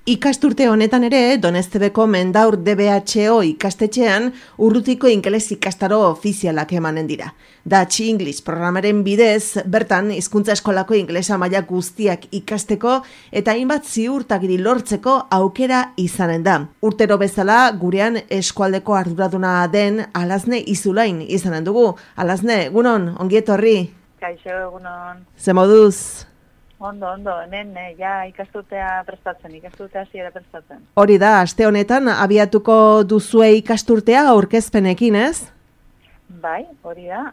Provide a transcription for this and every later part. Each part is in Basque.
Ikasturte honetan ere, Donestebeko Mendaur DBHO ikastetxean urrutiko ingeles ikastaro ofizialak emanen dira. Dutch English programaren bidez, bertan hizkuntza eskolako ingelesa maila guztiak ikasteko eta hainbat ziurtagiri lortzeko aukera izanen da. Urtero bezala, gurean eskualdeko arduraduna den Alazne Izulain izanen dugu. Alazne, egunon, ongi etorri? Kaixo, egunon. Ze moduz? Ondo, hemen ja ikasturtea hasiera prestatzen. Hori da, aste honetan abiatuko duzue ikasturtea aurkezpenekin, ez? Bai, hori da,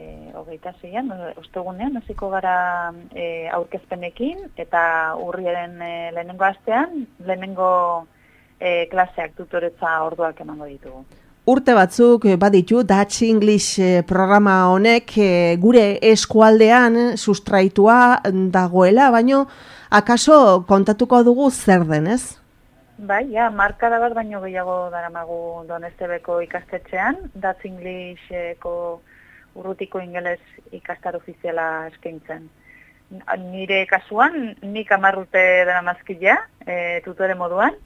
26an, ostegunean, hasiko gara aurkezpenekin, eta urriaren lehenengo astean, lehenengo klaseak tutoretza orduak emango ditugu. Urte batzuk baditu Dutch English programa honek gure eskualdean sustraitua dagoela, baino akaso kontatuko dugu zer den, ez? Bai, ja, markada bat baino gehiago daramagu Donestebeko ikastetxean, Dutch Englisheko urrutiko ingeles ikastar ofiziala eskaintzen. Nire kasuan, nik 10 urte daramazkila, tutore moduan,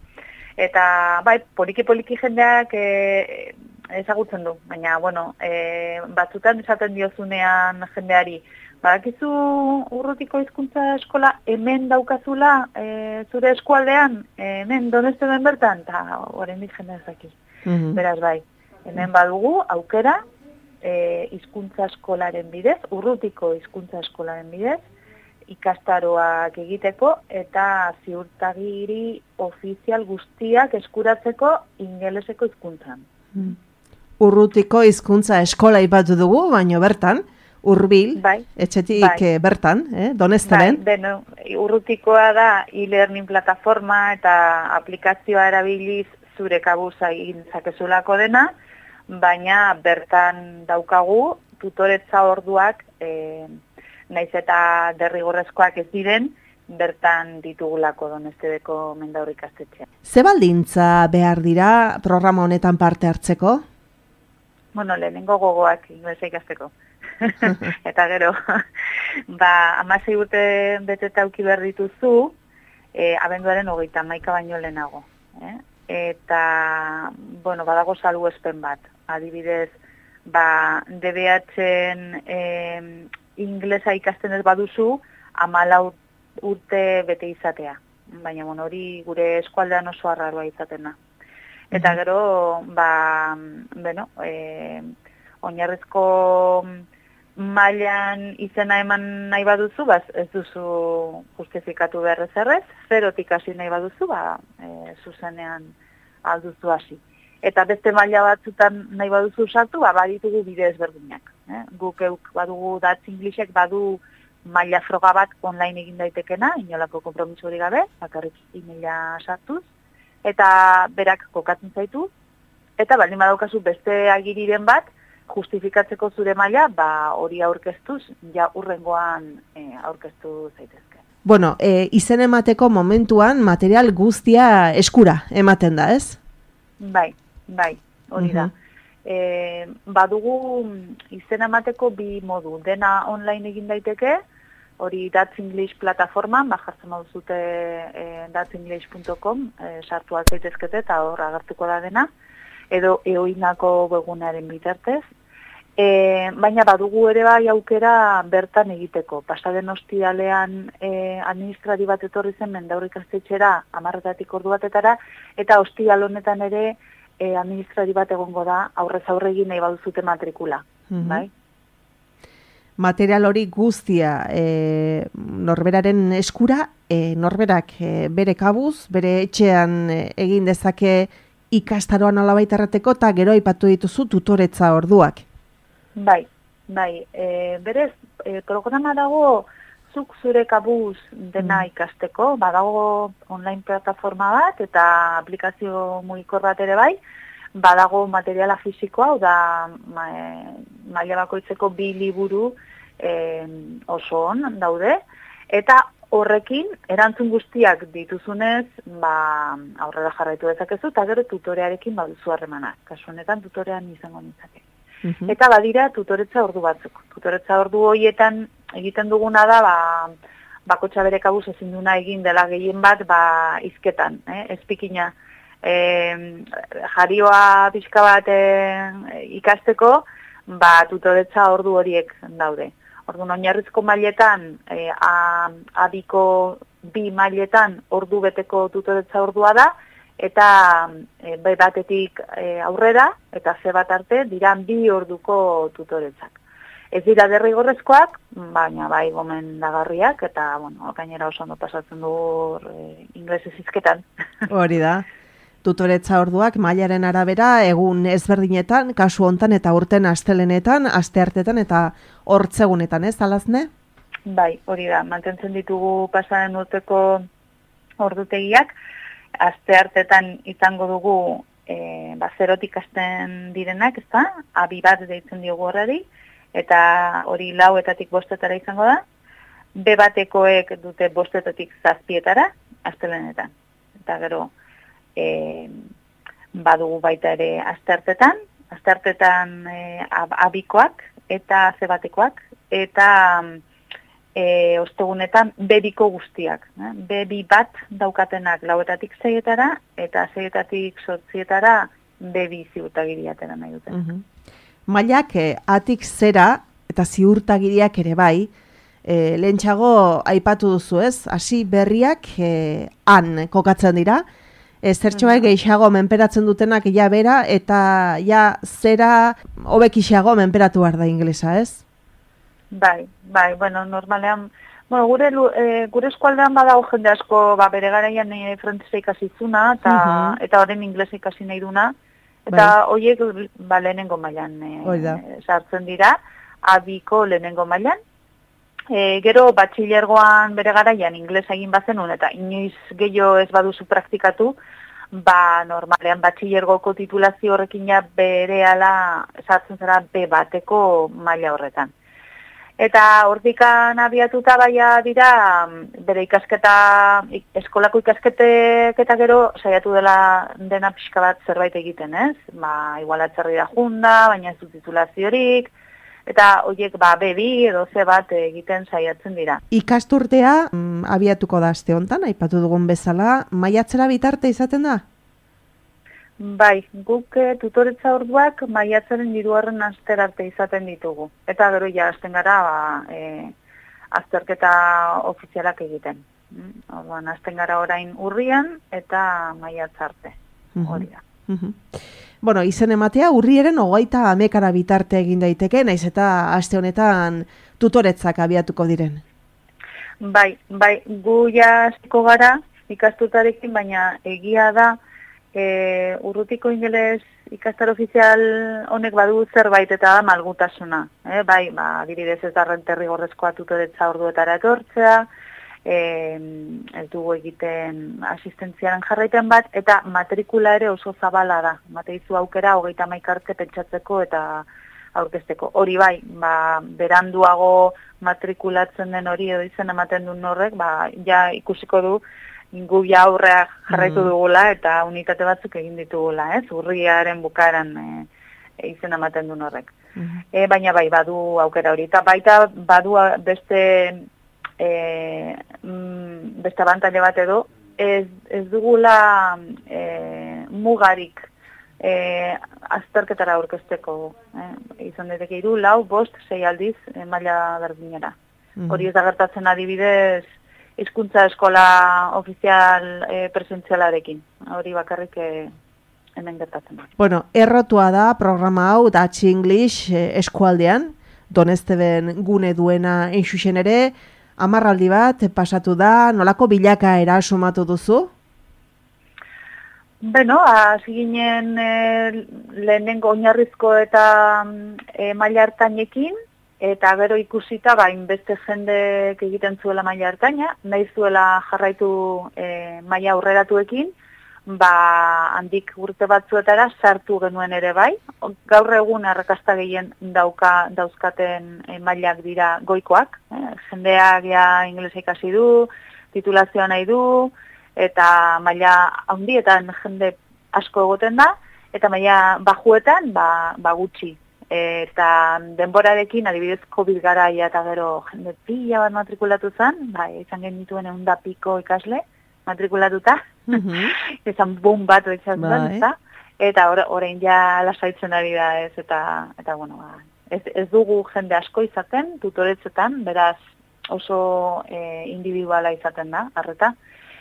eta bai, poliki jendeak ezagutzen du, baina, bueno, batzutan esaten diozunean jendeari, badakizu urrutiko hizkuntza eskola hemen daukazula zure eskualdean, hemen Donesteben bertan, eta oraindik jendea ezaki. Beraz bai, hemen badugu aukera hizkuntza eskolaren bidez, urrutiko hizkuntza eskolaren bidez, ikastaroak egiteko eta ziurtagiri ofizial guztiak eskuratzeko ingeleseko hizkuntzan. Urrutiko hizkuntza eskola ipatu dugu, baino bertan, hurbil, bai, etxetik bertan, Donesteben. Bai, urrutikoa da e-learning plataforma eta aplikazioa erabiliz zure kabuz egin zakezulako dena, baina bertan daukagu tutoretza orduak naiz eta derrigorrezkoak ez diren, bertan ditugulako Donestebeko Mendaur ikastetxean. Ze baldintza behar dira programa honetan parte hartzeko? Bueno, lehenengo gogoak ingelesa ikasteko. Eta gero, 16 urte beteta auki behar dituzu, abenduaren 31 baino lehenago. Eta, bueno, badago salbuespen bat. Adibidez, DBH-en inglesa ikasten ez baduzu, 14 urte bete izatea. Baina, bueno, hori gure eskualdean oso arraroa izaten da. Eta gero, oinarrizko mailan izena eman nahi baduzu, ez duzu justifikatu beharrez errez, 0tik hasi nahi baduzu, zuzenean alduzu hasi. Eta beste maila batzutan nahi baduzu sartu, baditugu bide ezberdinak. Guk badugu Dutch Englishek badu maila froga bat online egin daitekena, inolako konpromiso hori gabe, bakarrik emaila sartuz, eta berak kokatzen zaitu, eta baldin badaukazu beste agiriren bat, justifikatzeko zure maila, hori aurkeztuz, ja urrengoan aurkeztu zaitezke. Bueno, izen emateko momentuan material guztia eskura ematen da, ez? Bai, hori da. Badugu izen emateko bi modu. Dena online egin daiteke, hori Dutch English plataforman, jartzen baduzute dutchenglish.com, sartu altzaitezkete eta hor agertuko da dena, edo eoinako webgunaren bitartez. Baina badugu ere bai aukera bertan egiteko. Pasaden ostiralean administrari bat etorri zen Mendaur ikastetxera 10 ordu batetara, eta ostiral honetan ere administrari bat egongo da aurrez aurre egin nahi baduzute matrikula. Bai? Material hori guztia norberaren eskura, norberak bere kabuz, bere etxean egin dezake ikastaroan alabait errateko, eta gero aipatu dituzu tutoretza orduak. Bai. Berez, programa dago zuk zure kabuz dena ikasteko, badago online plataforma bat eta aplikazio mugikor bat ere bai, badago materiala fisikoa, hau da maila bakoitzeko 2 liburu oso on daude, eta horrekin erantzun guztiak dituzunez, aurrera jarraitu dezakezu, eta gero tutorearekin baduzu harremanak. Kasu honetan tutorean izango nintzake. Eta badira tutoretza ordu batzuk. Tutoretza ordu horietan egiten duguna da, bakotxa bere kabuz ezin duna egin dela gehien bat, izketan, ezpikina. Jarioa pixka bat ikasteko, tutoretza ordu horiek daude. Orduan, oinarrizko mailetan, abiko bi mailetan ordu beteko tutoretza ordua da, eta B batetik aurrera, eta C bat arte, diran 2 orduko tutoretzak. Ez dira derrigorrezkoak, baina bai gomendagarriak, eta, gainera oso ondo pasatzen du inglesez hizketan. Hori da. Tutoretza orduak mailaren arabera egun ezberdinetan, kasu hontan eta urten astelenetan, asteartetan eta hortzegunetan, ez, alazne? Bai, hori da, mantentzen ditugu pasaren urteko ordutegiak, asteartetan izango dugu zerotik hasten direnak, ezta? Abi bat deitzen diogu horreri, eta hori 4etatik 5etara izango da. B batekoek dute 5etatik 7etara, astelenetan. Eta gero, badugu baita ere asteartetan abikoak eta C batekoak, eta ostegunetan B2ko guztiak. B2 bat daukatenak 4etatik 6etara, eta 6etatik 8etara B2 ziurtagiriatera nahi dute. Mailak atik zera eta ziurtagiriak ere bai, lehentxago aipatu duzu ez, hasi berriak han kokatzen dira, zertxoa gehiago menperatzen dutenak ja bera, eta ja zera hobekixeago menperatu behar da inglesa, ez? Bai, normalean, gure eskualdean badago jende asko, bere garaian frantzesa ikasi zuna, eta horren inglesa ikasi nahi duna, eta horiek lehenengo mailan sartzen dira, abiko lehenengo mailan. Gero batxilergoan bere garaian inglesa egin bazenun, eta inoiz gehiago ez baduzu praktikatu, normalean batxilergoko titulazio horrekin ja berehala sartzen zara B bateko maila horretan. Eta hortikan abiatuta baia dira, bere ikasketa, eskolako ikasketek eta gero saiatu dena pixka bat zerbait egiten, ez? Igual atzerrira junda, baina ez du titulaziorik, eta horiek B2 edo C bat egiten saiatzen dira. Ikasturtea abiatuko da aste hontan, aipatu dugun bezala, maiatzera bitarte izaten da? Bai, guk tutoretza orduak maiatzaren 2. aster arte izaten ditugu. Eta gero ja hasten gara azterketa ofizialak egiten. Orduan hasten gara orain urrian eta maiatz arte. Hori da. Izen ematea urriaren 29 bitarte egin daiteke, naiz eta aste honetan tutoretzak abiatuko diren. Bai, gu ja hasiko gara ikastutarekin, baina egia da urrutiko ingeles ikastaro ofizial honek badu zerbait eta da malgutasuna. Adibidez ez da derrigorrezkoa tutoretza orduetara etortzea, ez dugu egiten asistentziaren jarraipen bat, eta matrikula ere oso zabala da. Mateizu aukera 30 arte pentsatzeko eta aurkezteko. Hori beranduago matrikulatzen den hori edo izen ematen duen horrek, ja ikusiko du gu ja aurrea jarraitu dugula eta unitate batzuk egin ditugula, ez? Urriaren bukaeran izen ematen duen horrek. Baina badu aukera hori, eta baita badu beste abantaila bat edo, ez dugula mugarik azterketara aurkezteko. Izan daiteke 3, 4, 5, 6 aldiz maila berdinera. Hori ez da gertatzen adibidez hizkuntza eskola ofizial presentzialarekin. Hori bakarrik hemen gertatzen da. Errotua da programa hau Dutch English eskualdean, Donesteben gune duena einxuxen ere, 10 aldi bat pasatu da, nolako bilakaera sumatu duzu? Hasi ginen lehenengo oinarrizko eta maila hartainekin, eta gero ikusita beste jendek egiten zuela maila hartaina, nahi zuela jarraitu maila aurreratuekin, handik urte batzuetara sartu genuen ere bai. Gaur egun arrakasta gehien dauzkaten mailak dira goikoak. Jendeak ja ingelesa ikasi du, titulazioa nahi du, eta maila handietan jende asko egoten da, eta maila bajuetan gutxi. eta denborarekin, adibidez, COVID garaia eta gero jende pila bat matrikulatu zen, bai, izan genituen 100 piko ikasle matrikulatuta, izan boom bat etxan zen, eta orain ja lasaitzen ari da ez, eta bueno, ez dugu jende asko izaten, tutoretzetan, beraz oso individuala izaten da, arreta,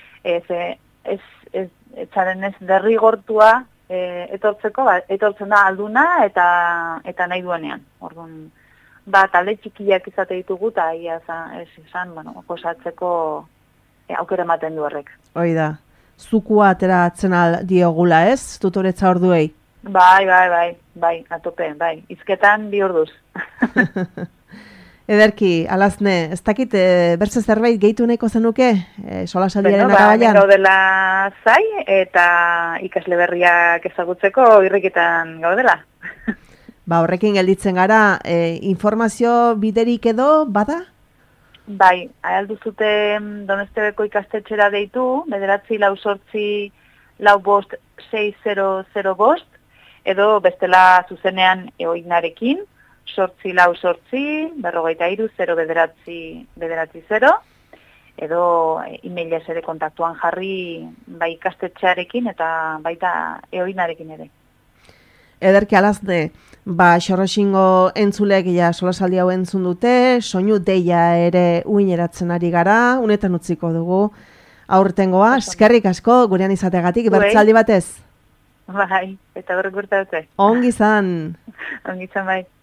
etzaren ez derrigortua etortzeko, etortzen da alduna eta nahi duenean. Orduan, talde txikiak izate ditugu, eta ia esan, osatzeko aukera ematen du horrek. Hoi da, zukua ateratzen diogula ez, tutoretza orduei? Bai, atope, bai, izketan 2 orduz. Ederki, Alazne, ez dakit, bertze zerbait gehitu nahiko zenuke, solasaldiaren arabaian? Gaudela zai, eta ikasle berriak ezagutzeko irriketan gaudela. Horrekin gelditzen gara, informazio biderik edo, bada? Bai, alduzute Donostebeko ikastetxera deitu, 948-456-005, edo bestela zuzenean eoinarekin, 848-093-090, edo e-mailez ere kontaktuan jarri bai ikastetxearekin eta baita eoinarekin ere. Ederki, Alazne, Xorroxingo entzulek solasaldi hau entzun dute, soinu deia ere uineratzen ari gara, unetan utziko dugu aurtengoa, eskerrik asko gurean izategatik, bertzaldi batez. Bai, eta berrek urte dute. Ongi zan. Ongi zan bai.